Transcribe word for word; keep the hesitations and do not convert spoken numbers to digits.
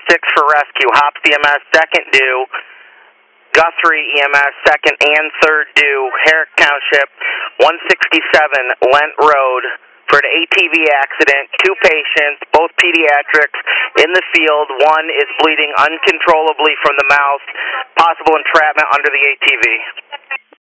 six for rescue. Hops E M S, second due. Guthrie E M S, second and third due. Herrick Township, one sixty-seven Lent Road for an A T V accident. Two patients, both pediatrics, in the field. One is bleeding uncontrollably from the mouth. Possible entrapment under the A T V.